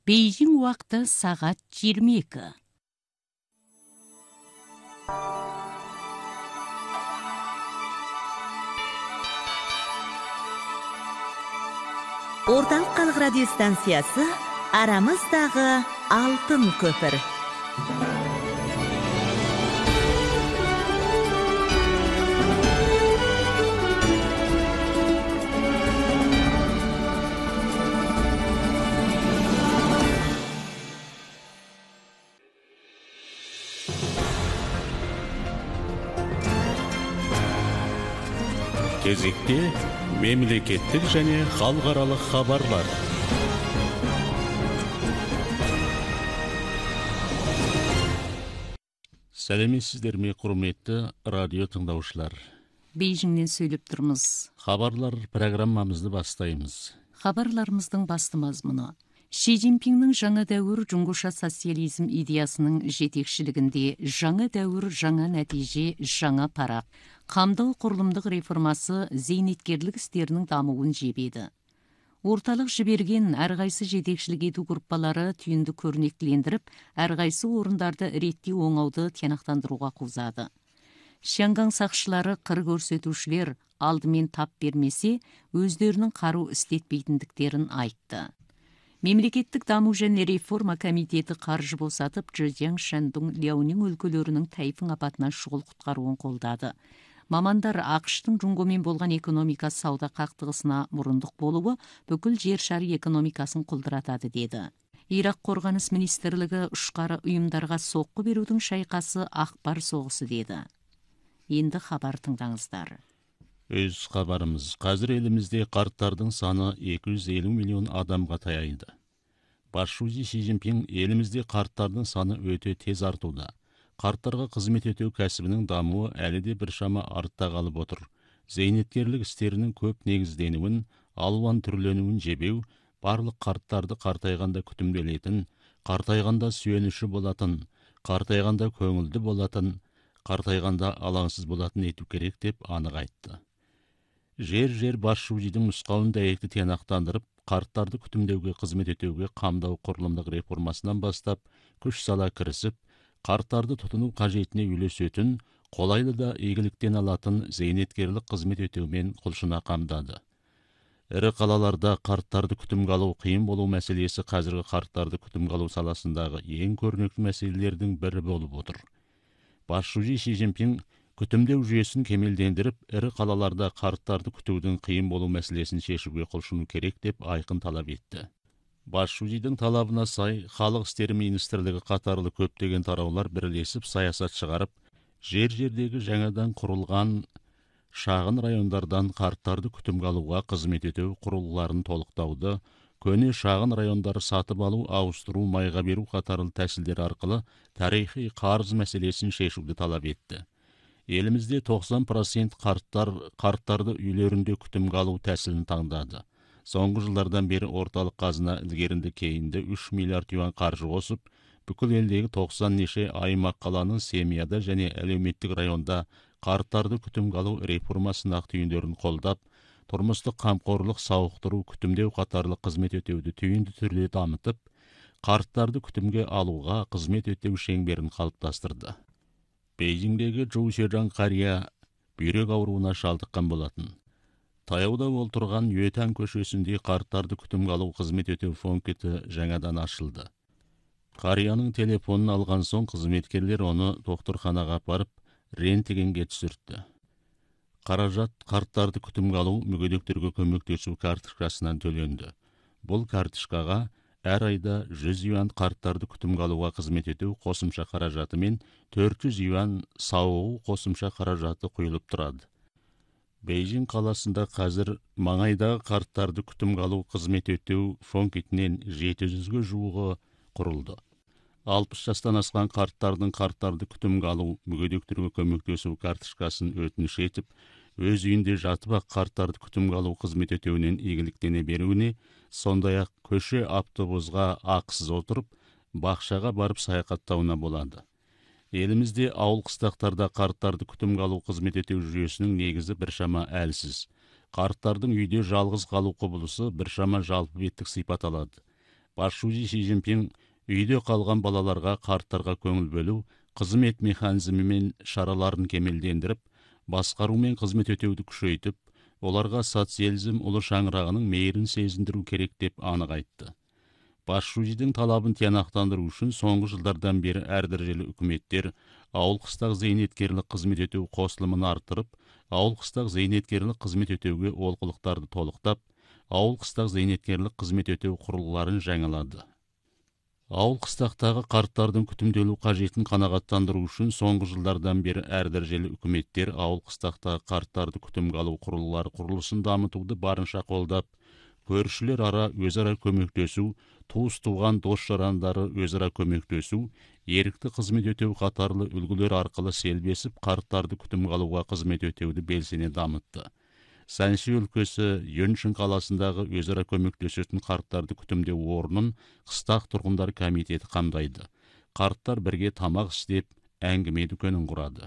Бейжің уақыты сағат 22. Орталық халық радиостанциясы арамыздағы алтын көпір. Кезекте мемлекеттік және халықаралық хабарлар. Сәлеметсіздер ме, құрметті радио тыңдаушылар. Бейжіңнен сөйлеп тұрмыз. Хабарлар программамызды бастаймыз. Хабарларымыздың басты мазмұны: Ши Цзиньпиннің жаңа дәуір жұңғыша социализм идеясының жетекшілігінде жаңа дәуір, жаңа нәтиже, жаңа парақ. Қамдау құрылымдық реформасы зейнеткерлік істерінің дамуын жебеді. Орталық жіберген әрқайсы жетекшілік ету группалары түйінді көрнектілендіріп, әрқайсы орындарды ретте оңауды тиянақтандыруға қозады. Шангаң сақшылары қыр көрсетушілер алдымен тап бермесе, өздерінің қару істетпейтіндіктерін айтты. Мемлекеттік даму және реформа комитеті қаржы босатып, Чжэцзян, Шандун, Ляонин өлкелерінің тайфун апатына шұғыл құтқаруын қолдады. Мамандар ақштың Жұңғомен болған экономика сауда қақтығысына мұрындық болуы бүкіл жер шары экономикасын құлдыратады деді. Ирак қорғаныс министрлігі ұшқары ұйымдарға соққы берудің шайқасы ақпар соғысы деді. Енді хабар тыңдаңыздар. Өз хабарымыз: қазір елімізде қарттардың саны 250 миллион адамға таяйды. Басшысы Ши Цзиньпин елімізде қарттардың саны өте тез артуда. Қарттарға қызмет ету кәсібінің дамуы әлі де біршама артта қалып отыр. Зейнеткерлік істерінің көп негізденуін, алуан түрленуін жебеу, барлық қарттарды қартайғанда күтімделетін, қартайғанда сүйеніші болатын, қартайғанда көңілді болатын, қартайғанда алаңсыз болатын ету керек деп анық айтты. Жер басшысының нұсқауын дәйекті тиянақтандырып, қарттарды күтімдеуге, қызмет етуге қамдау құрылымдық реформасынан бастап күш сала кірісіп, қарттарды тұтыну қажетіне үйлесетін, қолайлы да игіліктен алатын зейнеткерлік қызмет етумен құлшына қамдады. Ірі қалаларда қарттарды күтімге алу қиын болу мәселесі қазіргі қарттарды күтімге алу саласындағы ең көрнекті мәселелердің бірі болып отыр. Басшысы Ши Цзиньпин күтімдеу жүйесін кемелдендіріп, ірі қалаларда қарттарды күтудің қиын болу мәселесін шешуге құлшыну керек деп айқын талап етті. Басшысының талабына сай, халық істері министрлігі қатарлы көптеген тараулар бірлесіп саясат шығарып, жер-жердегі жаңадан құрылған шағын райондардан қарттарды күтімге алуға қызмет ету құрылғыларын толықтауды, көне шағын райондары сатып алу, ауыстыру, майға беру қатарлы тәсілдер арқылы тарихи қарыз мәселесін шешуді талап етті. Елімізде 90% қарттарды үйлерінде күтімге алу тәсілін таңдады. Соңғы жылдардан бері орталық қазына ілгерінді кейінді 3 миллиард юан қаржы қосып, бүкіл елдегі 90 неше аймақ қаланың семьяда және әлеуметтік районда қарттарды күтімге алу реформасының түйіндерін қолдап, тұрмыстық қамқорлық, сауықтыру, күтімдеу қатарлы қызмет етуді түйінді түрде дамытып, қарттарды күтімге алуға қызмет ету шеңберін қалыптастырды. Бейжіңдегі Чжоу Шежан қария бүйрек ауруына шалдыққан болатын. Таяуда ол тұрған Юэтан көшесінде қарттарды күтімге алу қызмет ету пункті жаңадан ашылды. Қарияның телефонын алған соң қызметкерлер оны докторханаға апарып рентгенге түсіртті. Қаражат қарттарды күтімге алу мүгедектерге көмектесу карточкасынан төленді. Бұл карточкаға әр айда 100 юан қарттарды күтімге алуға қызмет ету қосымша қаражаты мен 400 юан сауығу қосымша қаражаты құйылып тұрады. Бейжің қаласында қазір маңайдағы қарттарды күтімге алу қызмет ету пунктінен 700-ге жуығы құрылды. 60 жастан асқан қарттарды күтімге алу, мүгедектерге көмектесу карточкасын өтініш етіп, өз үйінде жатып ақ қарттарды күтімге алу қызмет етуінен игіліктене беруіне, сондай-ақ көше автобусға ақысыз отырып, бақшаға барып саяхаттауына болады. Елімізде ауыл қыстақтарда қарттарды күтімге алу қызмет ету жүйесінің негізі біршама әлсіз. Қарттардың үйде жалғыз қалу құбылысы біршама жалпы беттік сипат алады. Басшысы Си Цзиньпин үйде қалған балаларға, қарттарға көңіл бөлу, қызмет механизмі мен шараларын кемелдендіріп, басқару мен қызмет өтеуді күшейтіп, оларға социализм ұлы шаңырағының мейірін сезіндіру керек деп анық айтты. Басшысының талабын тиянақтандыру үшін соңғы жылдардан бері әр дәрежелі үкіметтер ауыл қыстақ зейнеткерлік қызмет өтеу қосылымын арттырып, ауыл қыстақ зейнеткерлік қызмет өтеуге олқылықтарды толықтап, ауыл қыстақ зейнеткерлік қызмет өтеу құрылғыларын жаңалады. Ауыл қыстақтағы қарттардың күтімделу қажетін қанағаттандыру үшін соңғы жылдардан бері әр дәрежелі үкіметтер ауыл қыстақтағы қарттарды күтімге алу құрылғылары құрылысын дамытуды барынша қолдап, көршілер ара өзара көмектесу, туыс туған дос жарандары өзара көмектесу, ерікті қызмет өтеу қатарлы үлгілер арқылы селбесіп, қарттарды күтімге алуға қызмет өтеуді белсене дамытты. Сәнши өлкесі Йоншин қаласындағы өзара көмектесетін қарттарды күтімдеу орнын қыстақ тұрғындар комитеті қамдайды. Қарттар бірге тамақ істеп, әңгіме дүкенін құрады.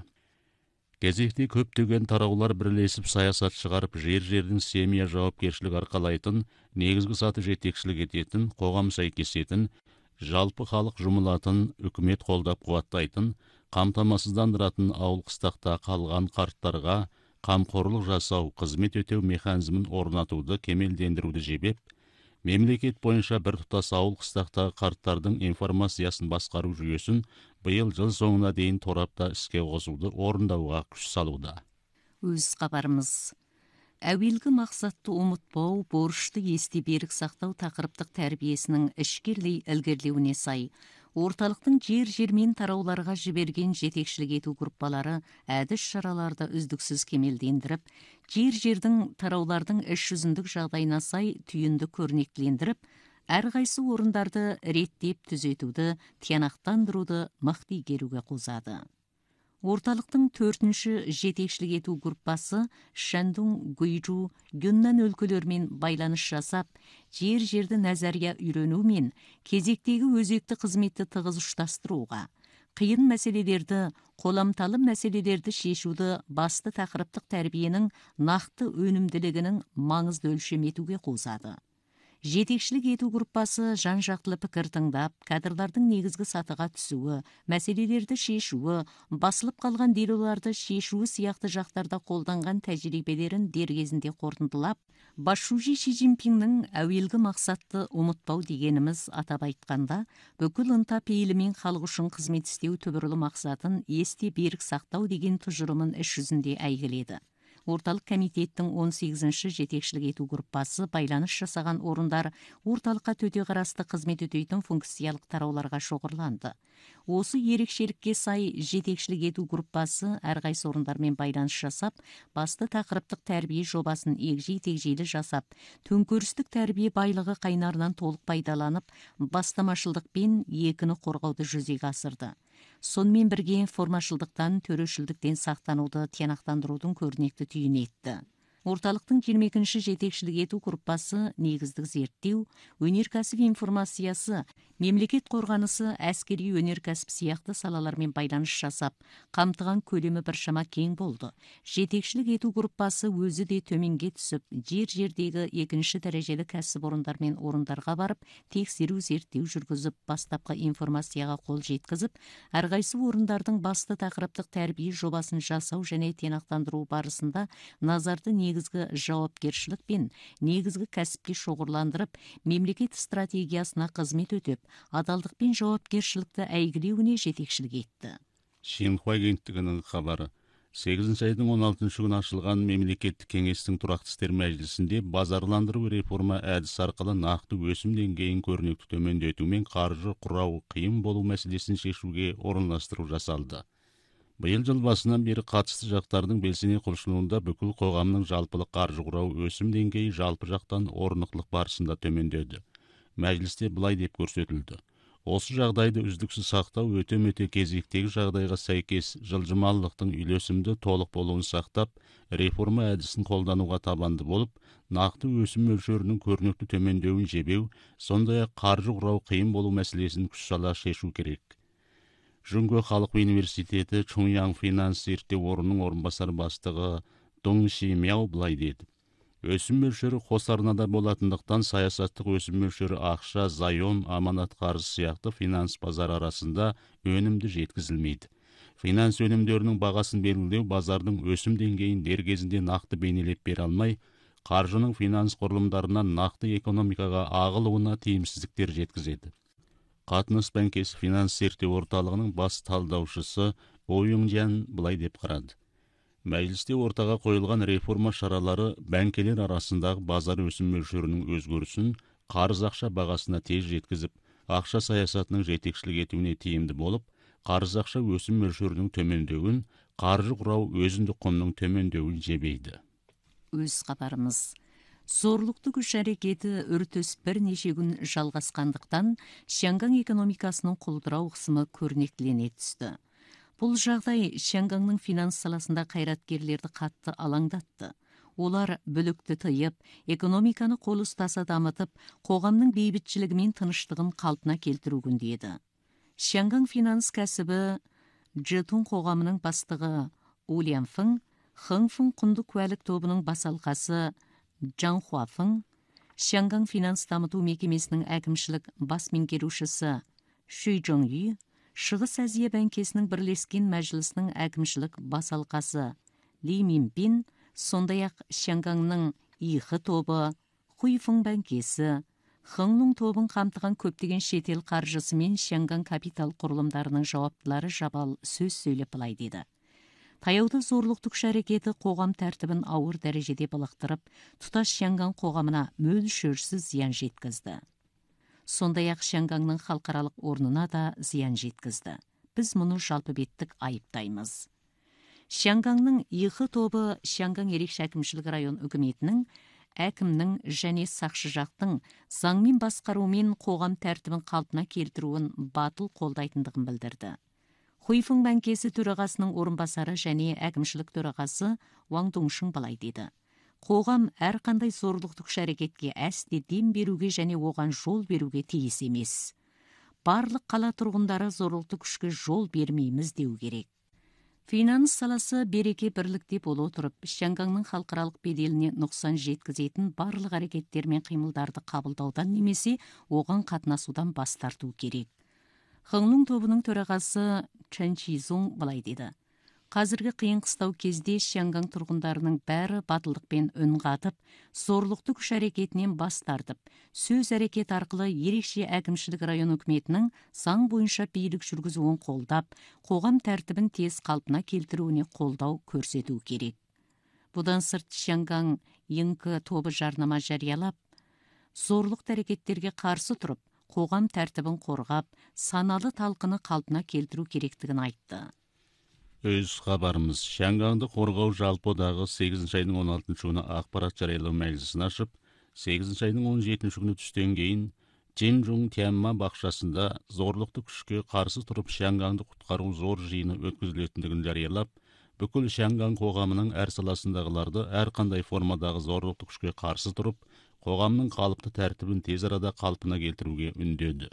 Кезекте көптеген тараулар бірлесіп саясат шығарып, жер-жердің семья жауапкершілік арқалайтын, негізгі саты жетекшілік ететін, қоғам сәйкесетін, жалпы халық жұмылатын, үкімет қолдап қуаттайтын, қамтамасыздандыратын ауыл қыстақта қалған қарттарға қамқорлық жасау, қызмет өтеу механизмін орнатуды кемелдендіруді жебеп, мемлекет бойынша біртұтас ауыл қыстақтағы қарттардың информациясын басқару жүйесін биыл жыл соңына дейін торапта іске қосуды орындауға күш салуда. Өз хабарымыз. Әуелгі мақсатты ұмытпау, борышты есте берік сақтау тақырыптық тәрбиесінің ішкерлей ілгерілеуіне сай, орталықтың жер-жермен тарауларға жіберген жетекшілік ету группалары әдіс шараларды үздіксіз кемелдендіріп, жер-жердің тараулардың іс жүзіндік жағдайына сай түйінді көрнектілендіріп, әрқайсы орындарды реттеп түзетуді, тиянақтандыруды мықты игеруге қозады. Орталықтың 4-ші жетекшілік ету группасы Шандун, Гуйжу, Гюннан өлкелермен байланыс жасап, жер-жерді назария үйрену мен кезектегі өзекті қызметті тығыз ұштастыруға, қиын мәселелерді, қоламталы мәселелерді шешуді басты тақырыптық тәрбиенің нақты өнімділігінің маңызды өлшем етуге қозады. Жетекшілік ету группасы жан-жақтылы пікір тыңдап, кадрлардың негізгі сатыға түсуі, мәселелерді шешуі, басылып қалған делоларды шешуі сияқты жақтарда қолданған тәжірибелерін дер кезінде қорытындылап, басшысы Си Цзиньпиннің әуелгі мақсатты ұмытпау дегеніміз атап айтқанда, бүкіл ынта пейілімен халық үшін қызмет істеу түбірлі мақсатын есте берік сақтау деген тұжырымын іс жүзінде әйгіледі. Орталық комитеттің 18-ші жетекшілік ету группасы байланыс жасаған орындар орталыққа төте қарасты қызмет өтейтін функциялық тарауларға шоғырланды. Осы ерекшелікке сай жетекшілік ету группасы әрқайсы орындармен байланыс жасап, басты тақырыптық тәрбие жобасын егжей-тегжейлі жасап, төңкерістік тәрбие байлығы қайнарынан толық пайдаланып, бастамашылдықпен екіні қорғауды жүзеге асырды. Сонымен бірге формашылдықтан, төрешілдіктен сақтануды тиянақтандырудың көрнекті түйін етті. Орталықтың 22-ші жетекшілік ету группасы негіздік зерттеу, өнеркәсіп информациясы, мемлекет қорғанысы, әскери өнеркәсіп сияқты салалармен байланыс жасап, қамтыған көлемі біршама кең болды. Жетекшілік ету группасы өзі де төменге түсіп, жер-жердегі 2-ші дәрежелі кәсіпорындар мен орындарға барып, тексеру зерттеу жүргізіп, бастапқы информацияға қол жеткізіп, әрқайсы орындардың басты тақырыптық тәрбие жобасын жасау және тиянақтандыру барысында назарды негізгі жауапкершілік пен негізгі кәсіпке шоғырландырып, мемлекет стратегиясына қызмет өтіп, адалдық пен жауапкершілікті әйгілеуіне жетекшілік етті. Шинхуа агенттігінің хабары. 8 айдың 16 күні ашылған мемлекеттік кеңестің тұрақты істер мәжілісінде базарландыру реформа әдісі арқылы нақты өсім деңгейін көрнекті төмендету мен қаржы құрау қиын болу мәселесін шешуге орынластыру жасалды. Биыл жыл басынан бері қатысты жақтардың белсене құлшынуында бүкіл қоғамның жалпылық қаржы құрау өсім деңгейі жалпы жақтан орнықтылық барысында төмендеді. Мәжілісте былай деп көрсетілді. Осы жағдайды үздіксіз сақтау өте-мөте кезектегі жағдайға сәйкес жылжымалылықтың үйлесімді толық болуын сақтап, реформа әдісін қолдануға табанды болып, нақты өсім мөлшерінің көрнекті төмендеуін жебеу, сондай-ақ қаржы құрау қиын болу мәселесін күш сала шешу керек. Жүнгі халық университеті Чуньян финанс зерттеу орнының орынбасар бастығы Дong Ши Мяо былай деді. Өсім мөлшері қос арнада болатындықтан саясаттық өсім мөлшері ақша, заем, аманат қарыз сияқты финанс базар арасында өнімді жеткізілмейді. Финанс өнімдерінің бағасын белгілеу базардың өсім деңгейін дер кезінде нақты бейнелеп бере алмай, қаржының финанс құрылымдарынан нақты экономикаға ағылуына тиімсіздіктер жеткізеді. Қатынас бәңкесі финанс зерттеу орталығының бас талдаушысы Ойыңжан былай деп қарады. Мәжілісте ортаға қойылған реформа шаралары бәңкелер арасындағы базар өсім мөлшерінің өзгерісін қарыз ақша бағасына тез жеткізіп, ақша саясатының жетекшілік етуіне тиімді болып, қарыз ақша өсім мөлшерінің төмендеуін, қаржы құрау өзіндік құнның төмендеуін жебейді. Өз хабарымыз. Зорлықты күш әрекеті үртіс бірнеше күн жалғасқандықтан, Шанган экономикасының құлдырау қысымы көрнектілене түсті. Бұл жағдай Шангаңның финанс саласында қайраткерлерді қатты алаңдатты. Олар бүлікті тыйып, экономиканы қол ұстаса дамытып, қоғамның бейбітшілігі мен тыныштығын қалпына келтіру күндеді. Шангаң финанс кәсібі Джетун қоғамының бастығы Уильям Фың, Хыңфың құнды куәлік тобының басалқасы Джан Хуафың, Шангаң финанс дамыту мекемесінің әкімшілік бас меңгерушісі Шүй Джон Ю, Шығыс Азия бәңкесінің бірлескен мәжілісінің әкімшілік басалқасы Ли Минбин, сондай-ақ Шангаңның Ихы тобы, Хуйфың бәңкесі, Хыңлың тобын қамтыған көптеген шетел қаржысы мен Шангаң капитал құрылымдарының жауаптылары жабал сөз сөйлеп былай деді. Таяуда зорлықты күш әрекеті қоғам тәртібін ауыр дәрежеде былықтырып, тұтас Шангаң қоғамына мөлшерсіз зиян жеткізді. Сондай-ақ Шангаңның халықаралық орнына да зиян жеткізді. Біз мұны жалпы беттік айыптаймыз. Шангаңның Ихы тобы Шангаң ерекше әкімшілік район үкіметінің, әкімнің және сақшы жақтың заңмен басқарумен қоғам тәртібін қалпына келтіруін батыл қолдайтындығын білдірді. Хуйфың бәңкесі төрағасының орынбасары және әкімшілік төрағасы Ваң Доңшың былай деді. Қоғам әрқандай зорлықты күш әрекетке әсте дем беруге және оған жол беруге тиіс емес. Барлық қала тұрғындары зорлықты күшке жол бермейміз деу керек. Финанс саласы береке бірлікте болу тұрып, Шангаңның халықаралық беделіне нұқсан жеткізетін барлық әрекеттер мен қимылдарды қабылдаудан немесе оған қатынасудан бас тарту керек. Хыңлың тобының төрағасы Чан Чизун былай деді. Қазіргі қиын қыстау кезде Шангаң тұрғындарының бәрі батылдықпен үн қатып, зорлықты күш әрекетінен бас тартып, сөз әрекет арқылы ерекше әкімшілік район үкіметінің заң бойынша билік жүргізуін қолдап, қоғам тәртібін тез қалпына келтіруіне қолдау көрсету керек. Бұдан сырт Шангаң Инкі тобы жарнама жариялап, зорлықты әрекеттерге қарсы тұрып, қоғам тәртібін қорғап, саналы талқыны қалпына келтіру керектігін айтты. Өз хабарымыз. Шангаңды қорғау жалпы одағы 8 айдың 16 күні ақпарат жариялау мәжілісін ашып, 8 айдың 17 күні түстен кейін Джинжун Тянма бақшасында зорлықты күшке қарсы тұрып Шангаңды құтқару зор жиыны өткізілетіндігін жариялап, бүкіл Шангаң қоғамының әр саласындағыларды әрқандай формадағы зорлықты күшке қарсы тұрып, қоғамның қалыпты тәртібін тез арада қалпына келтіруге үндеді.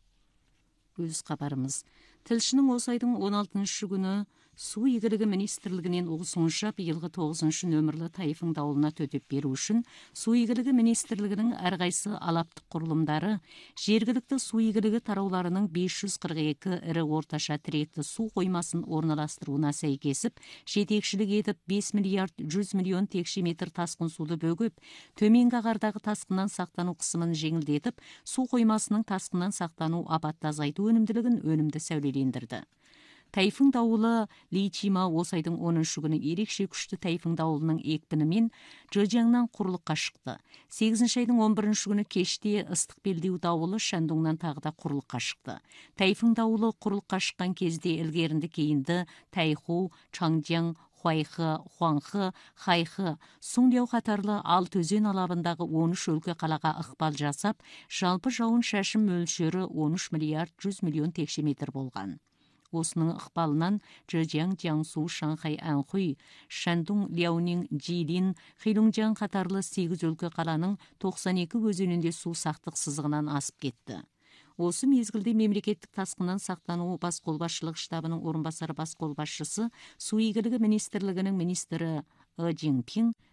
Өз хабарымыз. Тілшінің осы айдың 16 күні Су игілігі министрлігінен ұғысуынша биылғы 9 нөмірлі тайфун дауылына төтеп беру үшін Су игілігі министрлігінің әрқайсы алаптық құрылымдары жергілікті су игілігі тарауларының 542 ірі орташа тіректі су қоймасын орналастыруына сәйкесіп, жетекшілік етіп 5 миллиард 100 миллион текше метр тасқын суды бөгіп, төменгі ағардағы тасқыннан сақтану қысымын жеңілдетіп, су қоймасының тасқыннан сақтану апатты азайту өнімділігін өнімді сәулелендірді. Тайфун дауылы Личима осы айдың 10 күні ерекше күшті тайфун дауылының екпінімен Джэжиаңнан құрлыққа шықты. 8 айдың 11 күні кеште ыстық белдеу дауылы Шандоңнан тағы да құрлыққа шықты. Тайфун дауылы құрлыққа шыққан кезде ілгерінді кейінді Тайху, Чаңжаң, Хуайхы, Хуанхы, Хайхы, Сунляу қатарлы 6 өзен алабындағы 13 өлке қалаға ықпал жасап, жалпы жауын шашын мөлшері 13 миллиард 100 миллион текше метр болған. Осының ықпалынан Джэжиаң, Jiangsu, Шанхай, Анхуй, Шандун, Ляонин, Жилин, Хилунжан қатарлы 8 өлке қаланың 92 өзенінде су сақтық сызығынан асып кетті. Осы мезгілде мемлекеттік тасқыннан сақтану бас қолбасшылық штабының орынбасары бас қолбасшысы Су игілігі министрлігінің министрі Жинпин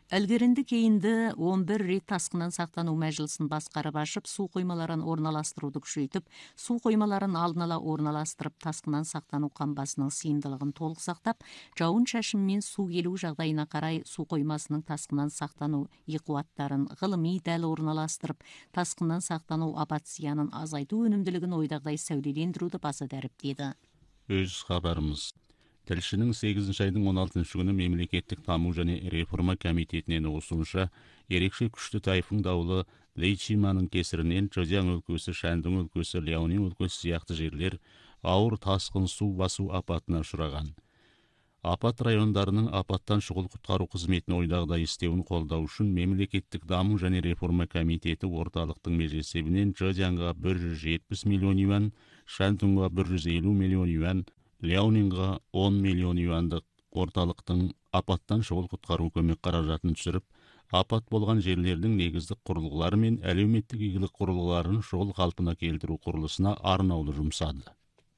Әлгерінді кейінді 11 рет тасқыннан сақтану мәжілісін басқарып ашып, су қоймаларын орналастыруды күшейтіп, су қоймаларын алдын ала орналастырып, тасқыннан сақтану қамбасының сыйымдылығын толық сақтап, жауын шашын мен су келу жағдайына қарай су қоймасының тасқыннан сақтану иқуаттарын ғылыми дәл орналастырып, тасқыннан сақтану апат зиянын азайту өнімділігін ойдағыдай сәулелендіруді баса дәріптеді. Өз хабарымыз. Тілшінің 8 айдың 16 күні мемлекеттік даму және реформа комитетінен осынша ерекше күшті тайфун дауылы Лейчиманың кесірінен Чжэцзян өлкесі, Шаньдун өлкесі, Ляонин өлкесі сияқты жерлер ауыр тасқын су басу апатына ұшыраған. Апат райондарының апаттан шұғыл құтқару қызметін ойдағыдай істеуін қолдау үшін мемлекеттік даму және реформа комитеті орталықтың межесебінен Чжэцзянға 170 миллион юан, Шаньдунға 150 миллион юан, Ляонинға 10 миллион юандық орталықтың апаттан шұғыл құтқару көмек қаражатын түсіріп, апат болған жерлердің негіздік құрылғылары мен әлеуметтік игілік құрылғыларын шұғыл қалпына келтіру құрылысына арнаулы жұмсады.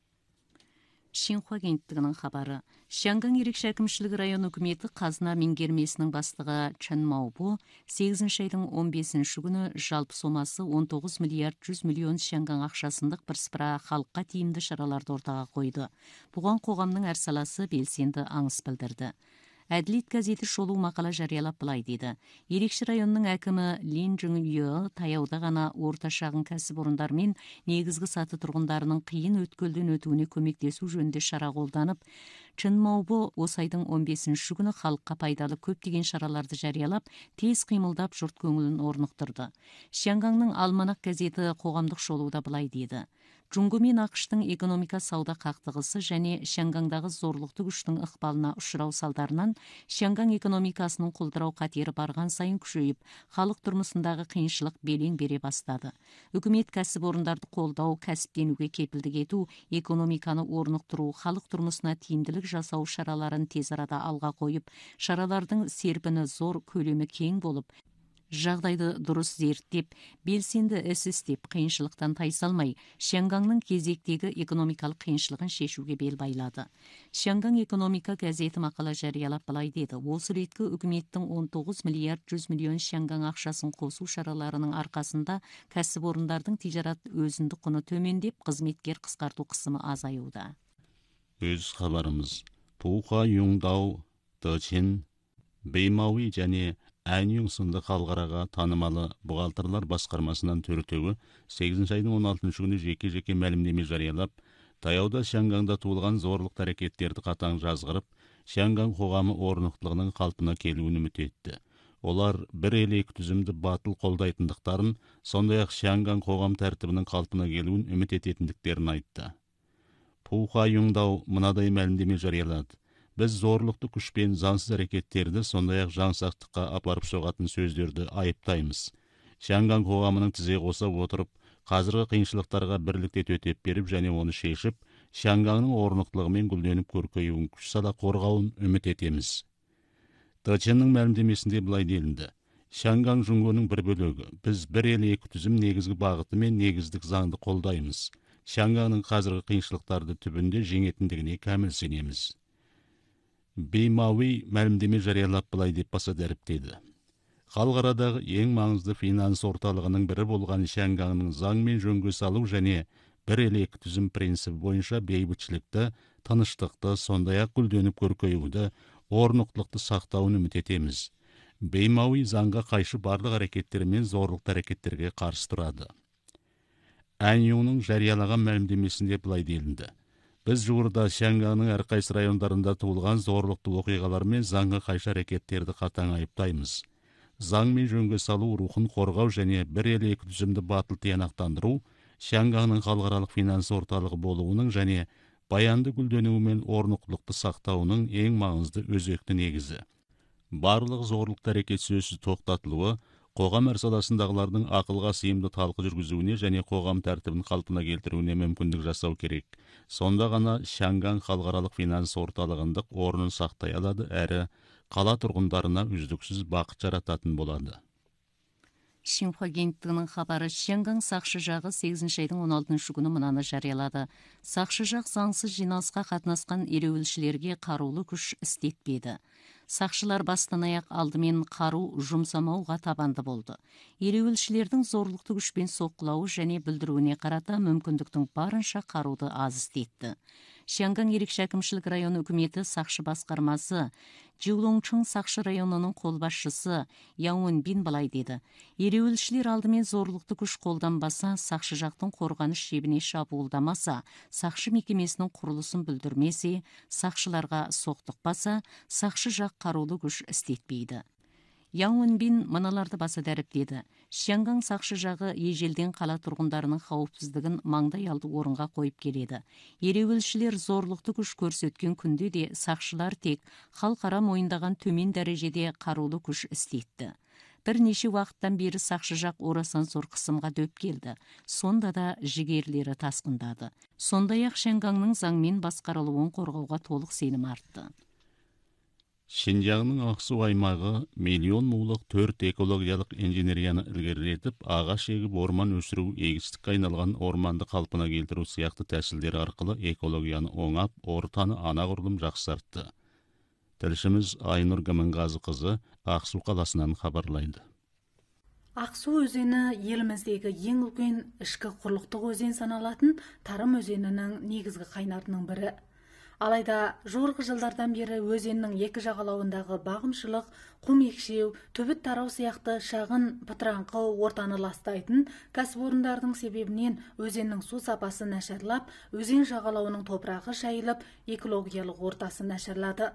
Шинхуа агенттігінің хабары. Шанган ерекше әкімшілік район үкіметі қазына меңгермесінің бастығы Чен Маобо 8 айдың 15 күні жалпы сомасы 19 миллиард 100 миллион Шанган ақшасындық бірсыпыра халыққа тиімді шараларды ортаға қойды. Бұған қоғамның әр саласы белсенді аңыс білдірді. Әділет газеті шолу мақала жариялап былай дейді. Ерекше районның әкімі Лин Чжун-ю таяуда ғана орта шағын кәсіпорындар мен негізгі саты тұрғындарының қиын өткелден өтуіне көмектесу жөнінде шара қолданып, Чен Маобо осы айдың 15 күні халыққа пайдалы көптеген шараларды жариялап, тез қимылдап жұрт көңілін орнықтырды. Шангаңның Алманақ газеті қоғамдық шолуда былай дейді. Джунго мен ақштың экономика сауда қақтығысы және Шангаңдағы зорлықты күштің ықпалына ұшырау салдарынан Шанган экономикасының құлдырау қатері барған сайын күшейіп, халық тұрмысындағы қиыншылық белең бере бастады. Үкімет кәсіпорындарды қолдау, кәсіптенуге кепілдік ету, экономиканы орнықтыру, халық тұрмысына тиімділік жасау шараларын тез арада алға қойып, шаралардың серпіні зор, көлемі кең болып, жағдайды дұрыс зерттеп, белсенді іс істеп, қиыншылықтан тайсалмай, Шангаңның кезектегі экономикалық қиыншылығын шешуге бел байлады. Шанган экономика газеті мақала жариялап былай деді. Осы реткі үкіметтің 19 миллиард 100 миллион Шанган ақшасын қосу шараларының арқасында кәсіпорындардың тижарат өзіндік құны төмендеп, қызметкер қысқарту қысымы азаюда. Өз хабарымыз. Пуха Юңдау, Дэчин, Беймауи және Әнюң сынды халықараға танымалы бұғалтырлар басқармасынан төртеуі 8 айдың 16 күні жеке-жеке мәлімдеме жариялап, таяуда Шангаңда туылған зорлық әрекеттерді қатаң жазғырып, Шанган қоғамы орнықтылығының қалпына келуін үміт етті. Олар бір ел екі түзімді батыл қолдайтындықтарын, сондай-ақ Шанган қоғам тәртібінің қалпына келуін үміт ететіндіктерін айтты. Пуха Юңдау мынадай мәлімдеме жариялады. Біз зорлықты күшпен заңсыз әрекеттерді, сондай-ақ жаңсақтыққа апарып соғатын сөздерді айыптаймыз. Шанган қоғамының тізе қоса отырып, қазіргі қиыншылықтарға бірлікте төтеп беріп және оны шешіп, Шангаңның орнықтылығымен гүлденіп көркеюін күш сала қорғауын үміт етеміз. Даченнің мәлімдемесінде былай делінді. Шанган Жұңгоның бір бөлігі. Біз бір ел екі түзім негізгі бағыты мен негіздік заңды қолдаймыз. Шангаңның қазіргі қиыншылықтарды түбінде жеңетіндігіне кәміл сенеміз. Беймауи мәлімдеме жариялап былай деп баса дәріптеді. Халықарадағы ең маңызды финанс орталығының бірі болған Шангаңның заң мен жөнге салу және бір ел екі түзім принципі бойынша бейбітшілікті, тыныштықты, сондай-ақ гүлденіп көркеюді, орнықтылықты сақтауын үміт етеміз. Беймауи заңға қайшы барлық әрекеттер мен зорлықты әрекеттерге қарсы тұрады. Әнюңның жариялаған мәлімдемесінде былай делінді. Біз жуырда Шангаңның әрқайсы райондарында туылған зорлықты оқиғалар мен заңға қайшы әрекеттерді қатаң айыптаймыз. Заң мен жөнге салу рухын қорғау және бір ел екі түзімді батыл тиянақтандыру Шангаңның халықаралық финанс орталығы болуының және баянды гүлденуі мен орнықтылықты сақтауының ең маңызды өзекті негізі. Барлық зорлықты әрекет сөзсіз тоқтатылуы, қоғам әр саласындағылардың ақылға сыйымды талқы жүргізуіне және қоғам тәртібін қалпына келтіруіне мүмкіндік жасау керек. Сонда ғана Шанган халықаралық финанс орталығындық орнын сақтай алады әрі қала тұрғындарына үздіксіз бақыт жарататын болады. Шинхуа агенттігінің хабары. Шанган сақшы жағы 8 айдың 16 күні мынаны жариялады. Сақшы жақ заңсыз жиналысқа қатынасқан ереуілшілерге қарулы күш істетпеді. Сақшылар бастан аяқ алдымен қару жұмсамауға табанды болды. Ереуілшілердің зорлықты күшпен соққылауы және бүлдіруіне қарата мүмкіндіктің барынша қаруды аз істетті. Шианган ерекше әкімшілік район үкіметі сақшы басқармасы Жиулоңчың сақшы районының қолбасшысы Яун Бин былай деді. Ереуілшілер алдымен зорлықты күш қолданбаса, сақшы жақтың қорғаныш шебіне шабуылдамаса, сақшы мекемесінің құрылысын бүлдірмесе, сақшыларға соқтықпаса, сақшы жақ қарулы күш істетпейді. Яун Бин мыналарды баса дәріптеді. Шианган сақшы жағы ежелден қала тұрғындарының қауіпсіздігін маңдай алды орынға қойып келеді. Ереуілшілер зорлықты күш көрсеткен күнде де сақшылар тек халықара мойындаған төмен дәрежеде қарулы күш істетті. Бірнеше уақыттан бері сақшы жақ орасан зор қысымға дөп келді. Сонда да жігерлері тасқындады. Сондай-ақ Шиангаңның заңмен басқарылуын қорғауға толық сенім артты. Шинжаңның Ақсу аймағы миллион мулық 4 экологиялық инженерияны ілгерілетіп, ағаш егіп орман өсіру, егістікке айналған орманды қалпына келтіру сияқты тәсілдері арқылы экологияны оңап, ортаны анағұрлым жақсартты. Тілшіміз Айнұр Гаманғазықызы Ақсу қаласынан хабарлайды. Ақсу өзені еліміздегі ең үлкен ішкі құрлықтық өзен саналатын Тарым өзенінің негізгі қайнарының бірі. Алайда жорғы жылдардан бері өзеннің екі жағалауындағы бағымшылық, құм екшеу, түбіт тарау сияқты шағын пытыраңқы ортаны ластайтын кәсіпорындардың себебінен өзеннің су сапасы нашарлап, өзен жағалауының топырағы шайылып, экологиялық ортасы нашарлады.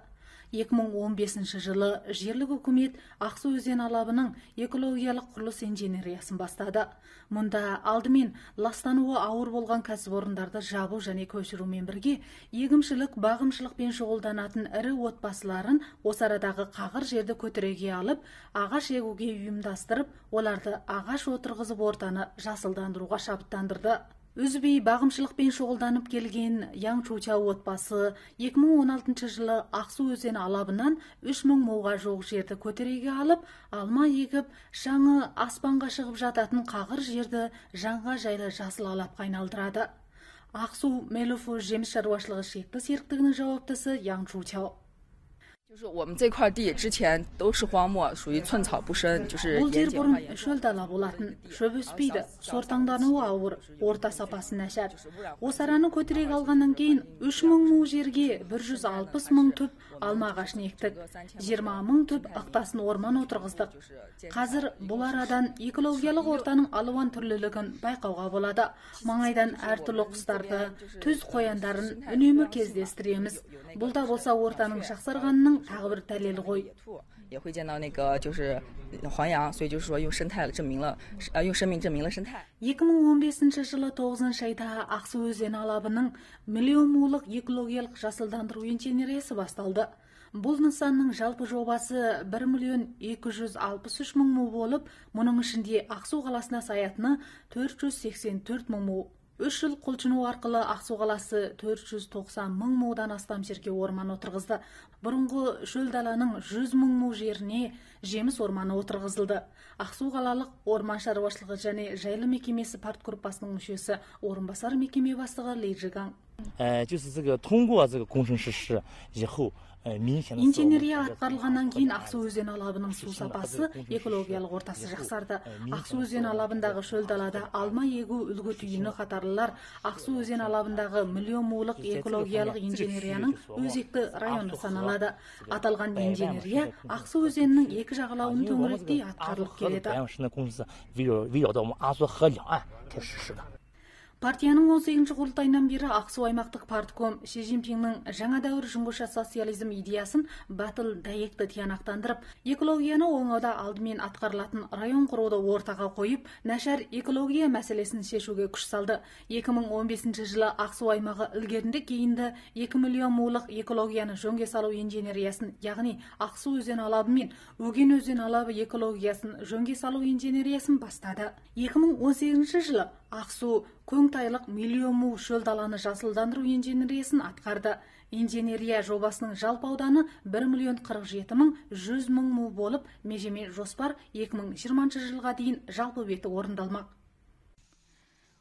2015 жылы жерлік үкімет Ақсу өзен алабының экологиялық құрылыс инженериясын бастады. Мұнда алдымен ластануы ауыр болған кәсіпорындарды жабу және көшірумен бірге егіншілік, бағымшылықпен шұғылданатын ірі отбасыларын осы арадағы қағыр жерді көтереге алып, ағаш егуге ұйымдастырып, оларды ағаш отырғызып ортаны жасылдандыруға шабыттандырды. Үзбей бағымшылықпен шұғылданып келген Яң Чучау отбасы 2016 жылы Ақсу өзені алабынан 3000 моға жоқ жерді көтереге алып, алма егіп, шаңы аспанға шығып жататын қағыр жерді жаңға жайлы жасыл алапқа айналдырады. Ақсу Мелуфу жеміс шаруашылығы шекті серіктігінің жауаптысы Яң Чучау. 就是我们这块地之前都是荒漠，属于寸草不生，就是 бұл жер бұрын шөл дала болатын, шөп өспейді, сортаңдануы ауыр, орта сапасы нашар. Осы араны көтерек алғаннан кейін 3000 му жерге 160 мың түп алма ағашын ектік, 20 мың түп ықтасын орман отырғыздық. Қазір бұл арадан экологиялық ортаның алуан түрлілігін байқауға болады. Маңайдан әртүрлі құстарды, түз қояндарын үнемі кездестіреміз. Бұл да болса ортаның жақсарғанының тағы бір дәлелі ғой. 也会见到那个就是黄羊，所以就是说用生态证明了，用生命证明了生态。 2015 жылы 9 айда Ақсу өзені алабының миллион мулық экологиялық жасылдандыру инженериясы басталды. Бұл нысанның жалпы жобасы 1.263 мың му болып, мұның ішінде Ақсу қаласына саятыны 484 мың му. 3 жыл қолжыну арқылы Ақсу қаласы 490 мың мудан астам жерге орман отырғызды. Бұрынғы шөл даланың 100 мың му жеріне жеміс орманы отырғызылды. Ақсу қалалық орман шаруашылығы және жайлы мекемесі партгруппасының мүшесі, орынбасар мекеме бастығы Ли Жигаң. 就是这个通过这个工程实施以后 Инженерия атқарылғаннан кейін Ақсу өзен алабының су сапасы, экологиялық ортасы жақсарды. Ақсу өзен алабындағы шөл далада алма егу үлгі түйіні қатарлылар Ақсу өзен алабындағы миллион мулық экологиялық инженерияның өзекті районы саналады. Аталған инженерия Ақсу өзенінің екі жағалауын төңіректей атқарылып келеді. Партияның 18 құрылтайынан бері Ақсу аймақтық партком Ши Цзиньпиннің жаңа дәуір жұңғыша социализм идеясын батыл дәйекті тиянақтандырып, экологияны оңауда алдымен атқарылатын район құруды ортаға қойып, нашар экология мәселесін шешуге күш салды. 2015 жылы Ақсу аймағы ілгерінде кейінді 2 миллион мулық экологияны жөнге салу инженериясын, яғни Ақсу өзен алабы мен Өген өзен алабы экологиясын жөнге салу инженериясын бастады. 2018 жылы Ақсу көңтайлық миллион му шөл даланы жасылдандыру инженериясын атқарды. Инженерия жобасының жалпы ауданы 1.047.100 му болып, межеме жоспар 2020 жылға дейін жалпы беті орындалмақ.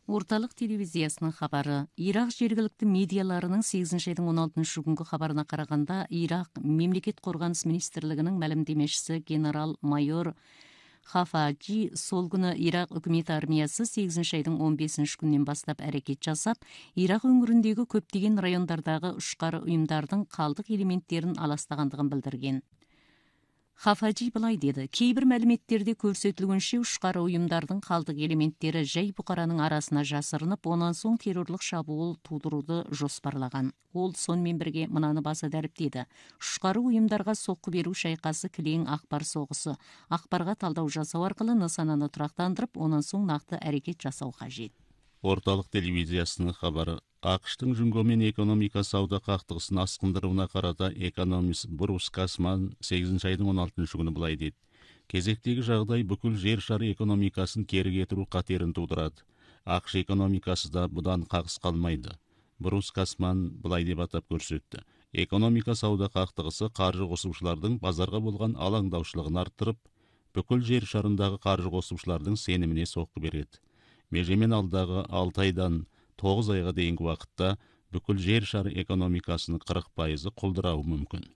Орталық телевизиясының хабары. Ирақ жергілікті медиаларының 8 айдың 16 күнгі хабарына қарағанда, Ирақ мемлекет қорғаныс министрлігінің мәлімдемешісі генерал-майор Хафаджи сол күні Ирақ үкімет армиясы 8 айдың 15 күннен бастап әрекет жасап, Ирақ өңіріндегі көптеген райондардағы ұшқары ұйымдардың қалдық элементтерін аластағандығын білдірген. Хафаджи былай деді: кейбір мәліметтерде көрсетілгенше ұшқары ұйымдардың қалдық элементтері жай бұқараның арасына жасырынып, онан соң террорлық шабуыл тудыруды жоспарлаған. Ол сонымен бірге мынаны баса дәріптеді: ұшқары ұйымдарға соққы беру шайқасы кілең ақпар соғысы. Ақпарға талдау жасау арқылы нысананы тұрақтандырып, онан соң нақты әрекет жасау қажет. Орталық телевизиясының хабары. ақш-тың жүнгомен экономика сауда қақтығысын асқындыруына қарата экономист Брус Касман 8 айдың 16 күні былай деді: кезектегі жағдай бүкіл жер шары экономикасын кері кетіру қатерін тудырады. ақш экономикасы да бұдан қағыс қалмайды. Брус Касман былай деп атап көрсетті: экономика сауда қақтығысы қаржы қосушылардың базарға болған алаңдаушылығын арттырып, бүкіл жер шарындағы қаржы қосушылардың сеніміне соққы береді. Межемен алдағы 6 айдан 9 айға дейінгі уақытта бүкіл жер шары экономикасының 40% құлдырауы мүмкін.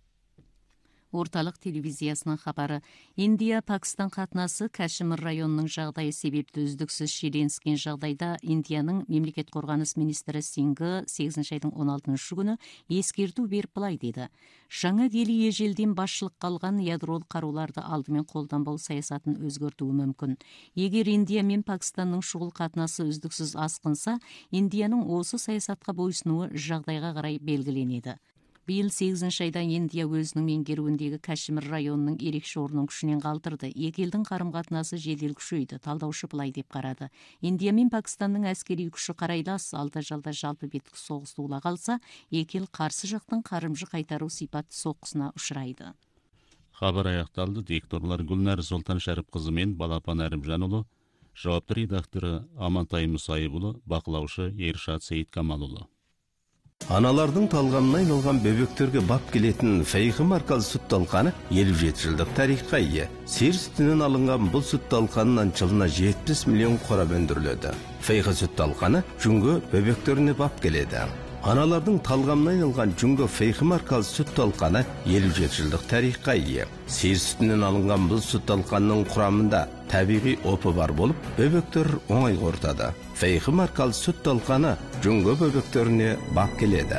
Орталық телевизиясының хабары. Индия Пакистан қатынасы Кашмир районының жағдайы себепті үздіксіз шиеленіскен жағдайда Индияның мемлекет қорғаныс министрі Сингі 8 айдың 16 күні ескерту беріп былай деді: жаңа Дели ежелден басшылық қалған ядролық қаруларды алдымен қолданбау саясатын өзгертуі мүмкін. Егер Индия мен Пакистанның шұғыл қатынасы үздіксіз асқынса, Индияның осы саясатқа бойсынуы жағдайға қарай белгіленеді. Биыл 8 айда Индия өзінің меңгеруіндегі Кашмир районының ерекше орнын күшінен қалдырды. Екі елдің қарым-қатынасы жедел күшейді. Талдаушы былай деп қарады: Индия мен Пакистанның әскери күші қарайлас, алда-жалда жалпы беттік соғыс тула қалса, екі ел қарсы жақтың қарымжы қайтару сипатты соққысына ұшырайды. Хабар аяқталды. Дикторлар Гүлнәр Солтан Шәріпқызы мен Балапан Әрімжанұлы, жауапты редакторы Амантай Мұсайыпұлы, бақылаушы Ершат Сейіткамалұлы. Аналардың талғамына айналған бөбектерге бап келетін Фейхи маркалы сүт талқаны 57 жылдық тарихқа ие. Сиыр сүтінен алынған бұл сүт талқанынан жылына 70 миллион қорап өндіріледі. Фейхи сүт талқаны жүнгі бөбектеріне бап келеді. Аналардың талғамына айналған жүнгі Фейхи маркалы сүт талқаны 57 жылдық тарихқа ие. Сиыр сүтінен алынған бұл сүт талқанның құрамында табиғи опы бар болып, бөбектер оңай ортады. Фейхи маркалы сүт талқаны жүнгі бөбектеріне бап келеді.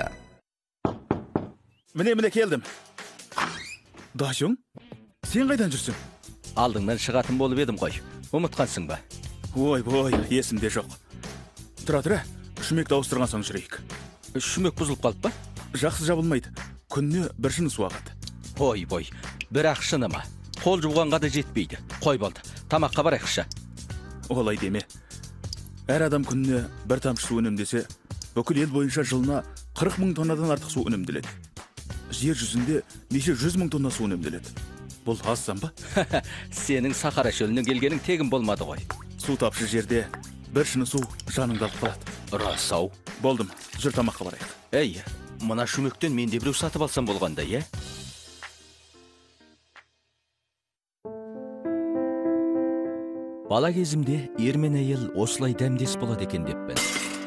Міне келдім. Дашың, сен қайдан жүрсің? Алдыңнан шығатын болып едім ғой. Ұмытқансың ба? Ой, есімде жоқ. Тұра, шүмекті ауыстырған соң жүрейік. Шүмек бұзылып қалып па? Жақсы жабылмайды. Күнне бір шыны су ағады. Ой, бірақ шыны ма? Қол жуғанға да жетпейді. Қой болды. Тамаққа барайықшы. Олай деме. Әр адам күнне бір тамшы су үнемдесе, бүкіл ел бойынша жылына 40 мың тоннадан артық су үнемделеді. Жер жүзінде неше 100 мың тонна су үнемделеді. Бұл азсан ба? Сенің Сахара шөліне келгенің тегін болмады ғой. Су тапшы жерде бір шыны су жаныңды алып қалады. Рас-ау. Болдым, жүр тамаққа барайық. Әй, мына шүмектен мен де біреу сатып алсам болғанда, е? Бала кезімде ер мен әйел осылай дәмдес болады екен деппін.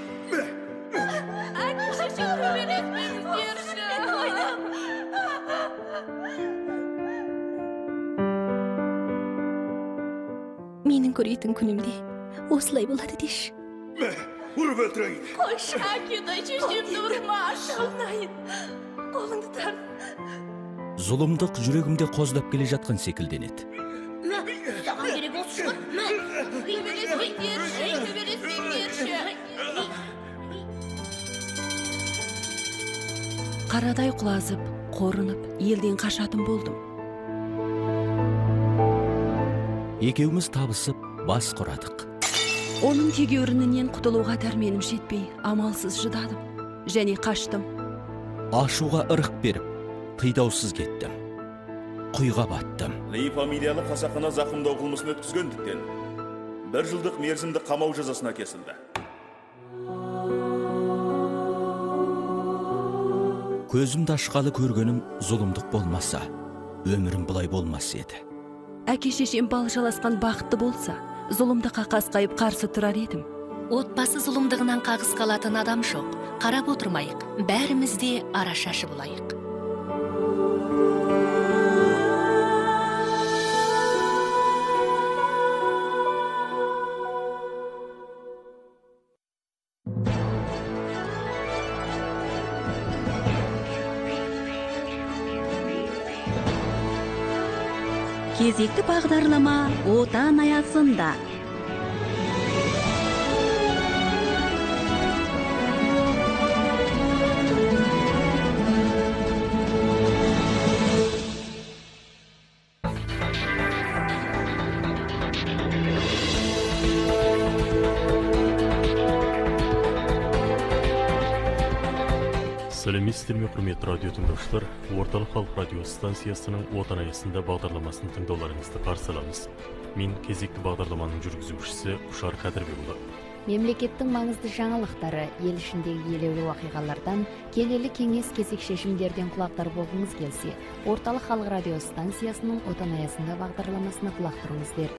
Менің көретін күнімде осылай болады деші. Ұрып өлтірейін. Қойш, әкеда шешемді ұрмаш. Шалнайын, қолыңды тар. Зұлымдық жүрегімде қоздап келе жатқан секілденеді. Саған керек осы Қарадай құлазып, қорынып, елден қашатын болдым. Екеуміз табысып, бас құрадық. Оның тегеурінінен құтылуға дәрменім жетпей, амалсыз жыдадым. Және қаштым. Ашуға ырық беріп, қидаусыз кеттім. Құйға баттым. Ли фамилиялы қасақана зақымдау қылмысын өткізгендіктен 1 жылдық мерзімді қамау жазасына кесілді. Көзімді ашқалы көргенім зұлымдық болмаса, өмірім бұлай болмас еді. Әке шешем балшаласқан бақытты болса, зұлымдыққа қасқайып қарсы тұрар едім. Отбасы зұлымдығынан қағыс қалатын адам жоқ. Қарап отырмайық, бәрімізде арашашы болайық. Кезекті бағдарлама отан аясында. Сәлеметсіздер ме, құрметті радио тыңдаушылар. Орталық халық радио станциясының отан аясында бағдарламасын тыңдауларыңызды қарсы аламыз. Мен кезекті бағдарламаның жүргізушісі Ұшар Қадырбекұлы. Мемлекеттің маңызды жаңалықтары, ел ішіндегі елеулі уақиғалардан, келелі кеңес кезек шешімдерден құлақтар болғыңыз келсе, Орталық халық радио станциясының отан аясында бағдарламасына құлақ тұрыңыздар.